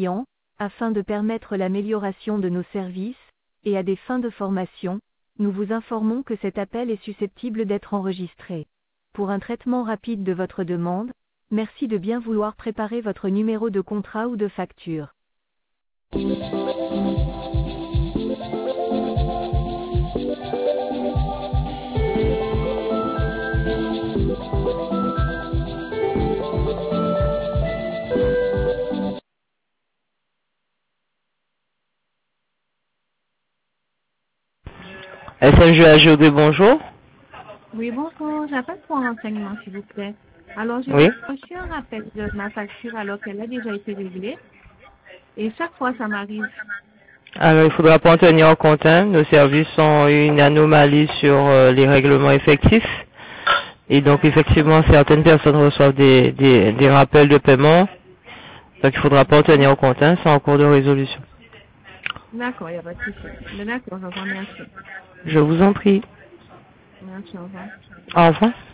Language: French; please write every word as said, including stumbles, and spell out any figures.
clients, afin de permettre l'amélioration de nos services, et à des fins de formation, nous vous informons que cet appel est susceptible d'être enregistré. Pour un traitement rapide de votre demande, merci de bien vouloir préparer votre numéro de contrat ou de facture. S N G A G O D, bonjour. Oui, bonjour. J'appelle pour un renseignement, s'il vous plaît. Alors, j'ai Oui. reçu un rappel de ma facture alors qu'elle a déjà été réglée. Et chaque fois, ça m'arrive. Alors, il faudra pas en tenir en compte. Hein. Nos services ont une anomalie sur euh, les règlements effectifs. Et donc, effectivement, certaines personnes reçoivent des, des, des rappels de paiement. Donc, il faudra pas en tenir en compte. Hein. C'est en cours de résolution. D'accord, il n'y a pas de souci. Mais d'accord, je vous remercie. Je vous en prie. Merci, au revoir. Au revoir.